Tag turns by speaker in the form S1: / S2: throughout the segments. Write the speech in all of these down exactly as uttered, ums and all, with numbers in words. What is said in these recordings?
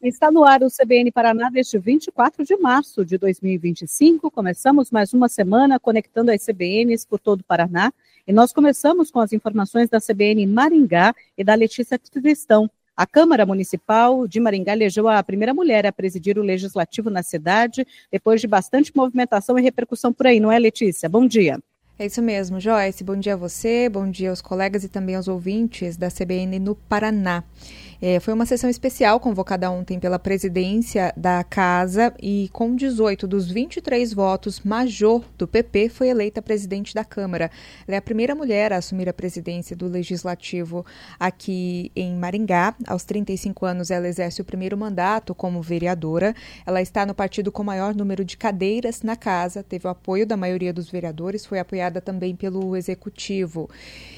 S1: Está no ar o C B N Paraná deste vinte e quatro de março de dois mil e vinte e cinco. Começamos mais uma semana conectando as C B Ns por todo o Paraná. E nós começamos com as informações da C B N Maringá e da Letícia Tristão. A Câmara Municipal de Maringá elegeu a primeira mulher a presidir o Legislativo na cidade, depois de bastante movimentação e repercussão por aí, não é, Letícia? Bom dia.
S2: É isso mesmo, Joyce. Bom dia a você, bom dia aos colegas e também aos ouvintes da C B N no Paraná. É, foi uma sessão especial convocada ontem pela presidência da Casa e com dezoito dos vinte e três votos, Majô, do P P, foi eleita presidente da Câmara. Ela é a primeira mulher a assumir a presidência do Legislativo aqui em Maringá. Aos trinta e cinco anos, ela exerce o primeiro mandato como vereadora. Ela está no partido com maior número de cadeiras na Casa, teve o apoio da maioria dos vereadores, foi apoiada também pelo Executivo.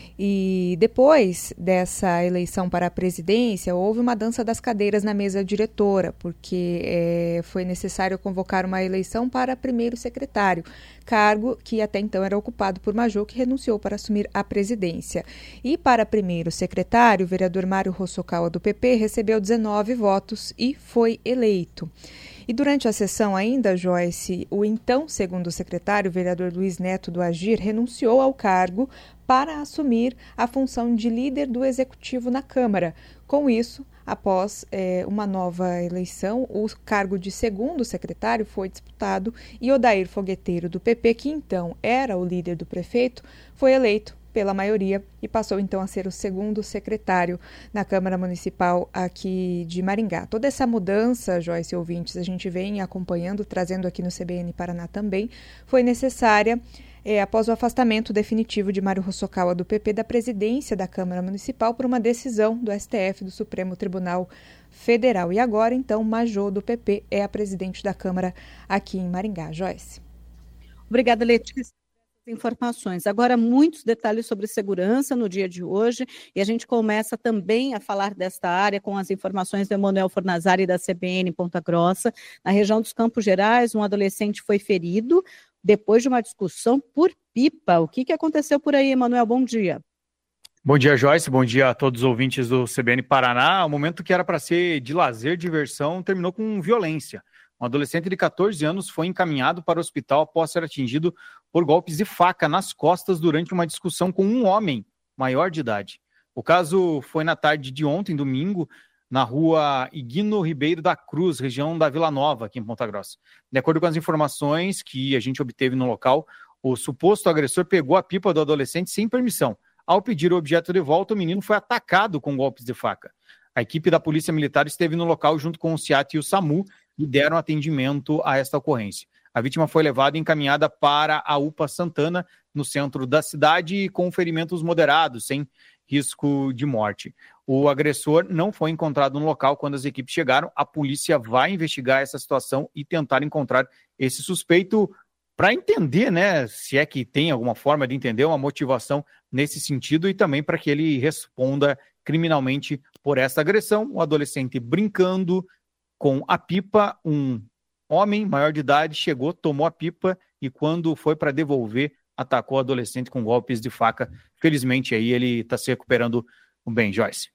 S2: E depois dessa eleição para a presidência, houve uma dança das cadeiras na mesa diretora, porque é, foi necessário convocar uma eleição para primeiro secretário, cargo que até então era ocupado por Majô, que renunciou para assumir a presidência. E para primeiro secretário, o vereador Mário Hosokawa, do P P, recebeu dezenove votos e foi eleito. E durante a sessão ainda, Joyce, o então segundo secretário, o vereador Luiz Neto do Agir, renunciou ao cargo para assumir a função de líder do Executivo na Câmara. Com isso, após é, uma nova eleição, o cargo de segundo secretário foi disputado e Odair Fogueteiro, do P P, que então era o líder do prefeito, foi eleito pela maioria e passou então a ser o segundo secretário na Câmara Municipal aqui de Maringá. Toda essa mudança, Joyce e ouvintes, a gente vem acompanhando, trazendo aqui no C B N Paraná também, foi necessária é, após o afastamento definitivo de Mário Hosokawa, do P P, da presidência da Câmara Municipal por uma decisão do S T F, do Supremo Tribunal Federal. E agora, então, Majô, do P P, é a presidente da Câmara aqui em Maringá. Joyce.
S1: Obrigada, Letícia. Informações. Agora, muitos detalhes sobre segurança no dia de hoje, e a gente começa também a falar desta área com as informações do Emanuel Fornazari, da C B N Ponta Grossa. Na região dos Campos Gerais, um adolescente foi ferido depois de uma discussão por pipa. O que, que aconteceu por aí, Emanuel? Bom dia.
S3: Bom dia, Joyce. Bom dia a todos os ouvintes do C B N Paraná. O momento que era para ser de lazer, diversão, terminou com violência. Um adolescente de catorze anos foi encaminhado para o hospital após ser atingido por golpes de faca nas costas durante uma discussão com um homem maior de idade. O caso foi na tarde de ontem, domingo, na rua Higino Ribeiro da Cruz, região da Vila Nova, aqui em Ponta Grossa. De acordo com as informações que a gente obteve no local, o suposto agressor pegou a pipa do adolescente sem permissão. Ao pedir o objeto de volta, o menino foi atacado com golpes de faca. A equipe da Polícia Militar esteve no local junto com o SEAT e o SAMU e deram atendimento a esta ocorrência. A vítima foi levada e encaminhada para a U P A Santana, no centro da cidade, com ferimentos moderados, sem risco de morte. O agressor não foi encontrado no local quando as equipes chegaram. A polícia vai investigar essa situação e tentar encontrar esse suspeito para entender, né, se é que tem alguma forma de entender uma motivação nesse sentido e também para que ele responda criminalmente por essa agressão. O adolescente brincando com a pipa, um homem maior de idade chegou, tomou a pipa e quando foi para devolver, atacou o adolescente com golpes de faca. Felizmente aí ele está se recuperando bem, Joyce.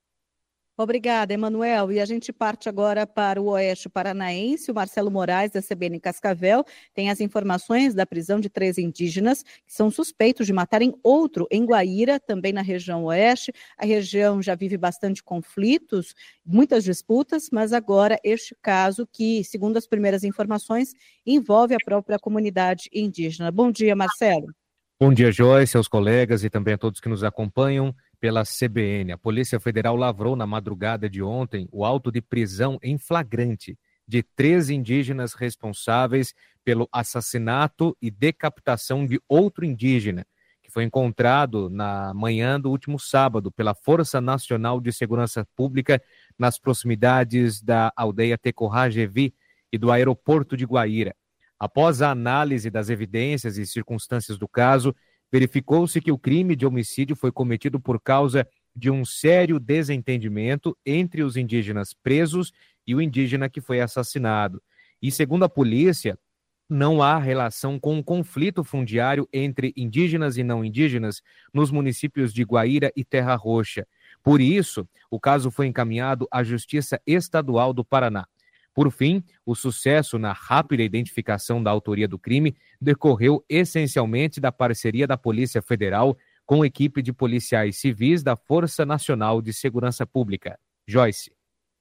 S1: Obrigada, Emanuel. E a gente parte agora para o Oeste Paranaense. O Marcelo Moraes, da C B N Cascavel, tem as informações da prisão de três indígenas que são suspeitos de matarem outro em Guaíra, também na região Oeste. A região já vive bastante conflitos, muitas disputas, mas agora este caso que, segundo as primeiras informações, envolve a própria comunidade indígena. Bom dia, Marcelo.
S4: Bom dia, Joyce, aos colegas e também a todos que nos acompanham pela C B N. A Polícia Federal lavrou na madrugada de ontem o auto de prisão em flagrante de três indígenas responsáveis pelo assassinato e decapitação de outro indígena, que foi encontrado na manhã do último sábado pela Força Nacional de Segurança Pública nas proximidades da aldeia Tecorrá-Jevi e do aeroporto de Guaíra. Após a análise das evidências e circunstâncias do caso, verificou-se que o crime de homicídio foi cometido por causa de um sério desentendimento entre os indígenas presos e o indígena que foi assassinado. E, segundo a polícia, não há relação com um conflito fundiário entre indígenas e não indígenas nos municípios de Guaíra e Terra Roxa. Por isso, o caso foi encaminhado à Justiça Estadual do Paraná. Por fim, o sucesso na rápida identificação da autoria do crime decorreu essencialmente da parceria da Polícia Federal com a equipe de policiais civis da Força Nacional de Segurança Pública. Joyce.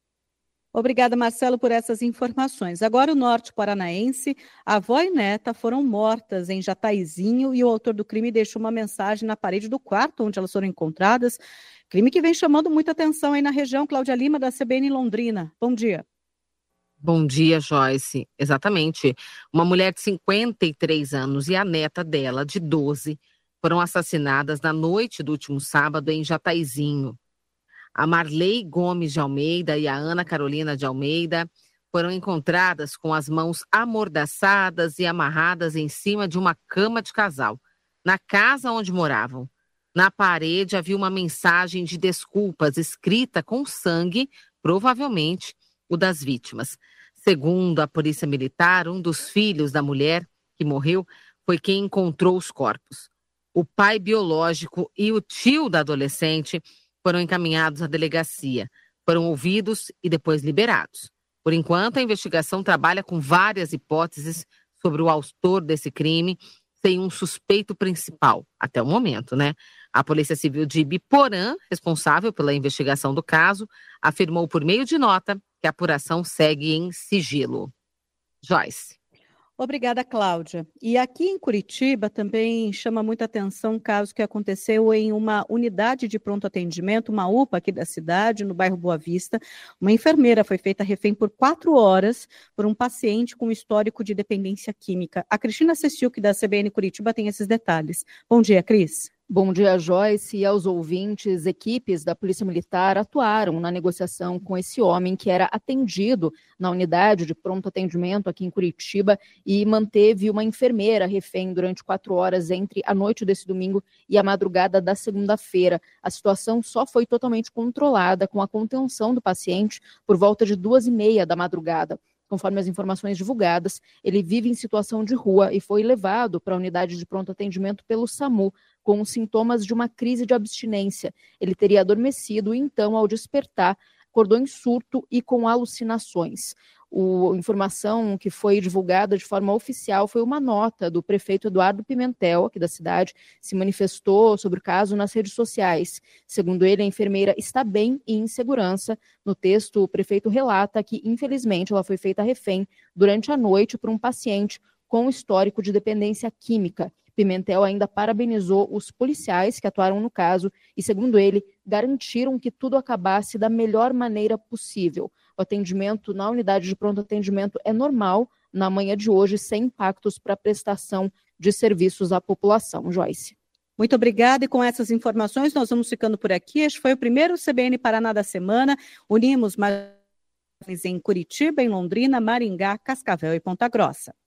S1: Obrigada, Marcelo, por essas informações. Agora, o norte paranaense, a avó e neta foram mortas em Jataizinho e o autor do crime deixou uma mensagem na parede do quarto onde elas foram encontradas. Crime que vem chamando muita atenção aí na região. Cláudia Lima, da C B N Londrina. Bom dia.
S5: Bom dia, Joyce. Exatamente. Uma mulher de cinquenta e três anos e a neta dela, de doze, foram assassinadas na noite do último sábado em Jataizinho. A Marley Gomes de Almeida e a Ana Carolina de Almeida foram encontradas com as mãos amordaçadas e amarradas em cima de uma cama de casal, na casa onde moravam. Na parede havia uma mensagem de desculpas escrita com sangue, provavelmente o das vítimas. Segundo a Polícia Militar, um dos filhos da mulher que morreu foi quem encontrou os corpos. O pai biológico e o tio da adolescente foram encaminhados à delegacia, foram ouvidos e depois liberados. Por enquanto, a investigação trabalha com várias hipóteses sobre o autor desse crime, sem um suspeito principal, até o momento, né? A Polícia Civil de Ibiporã, responsável pela investigação do caso, afirmou por meio de nota que a apuração segue em sigilo. Joyce.
S1: Obrigada, Cláudia. E aqui em Curitiba também chama muita atenção um caso que aconteceu em uma unidade de pronto atendimento, uma U P A aqui da cidade, no bairro Boa Vista. Uma enfermeira foi feita refém por quatro horas por um paciente com histórico de dependência química. A Cristina Cessiuk, da C B N Curitiba, tem esses detalhes. Bom dia, Cris.
S6: Bom dia, Joyce, e aos ouvintes. Equipes da Polícia Militar atuaram na negociação com esse homem que era atendido na unidade de pronto atendimento aqui em Curitiba e manteve uma enfermeira refém durante quatro horas entre a noite desse domingo e a madrugada da segunda-feira. A situação só foi totalmente controlada com a contenção do paciente por volta de duas e meia da madrugada. Conforme as informações divulgadas, ele vive em situação de rua e foi levado para a unidade de pronto atendimento pelo SAMU, com os sintomas de uma crise de abstinência. Ele teria adormecido e, então, ao despertar, acordou em surto e com alucinações. A informação que foi divulgada de forma oficial foi uma nota do prefeito Eduardo Pimentel, aqui da cidade, se manifestou sobre o caso nas redes sociais. Segundo ele, a enfermeira está bem e em segurança. No texto, o prefeito relata que, infelizmente, ela foi feita refém durante a noite por um paciente com histórico de dependência química. Pimentel ainda parabenizou os policiais que atuaram no caso e, segundo ele, garantiram que tudo acabasse da melhor maneira possível. O atendimento na unidade de pronto atendimento é normal na manhã de hoje, sem impactos para a prestação de serviços à população. Joyce.
S1: Muito obrigada, e com essas informações nós vamos ficando por aqui. Este foi o primeiro C B N Paraná da semana. Unimos mais em Curitiba, em Londrina, Maringá, Cascavel e Ponta Grossa.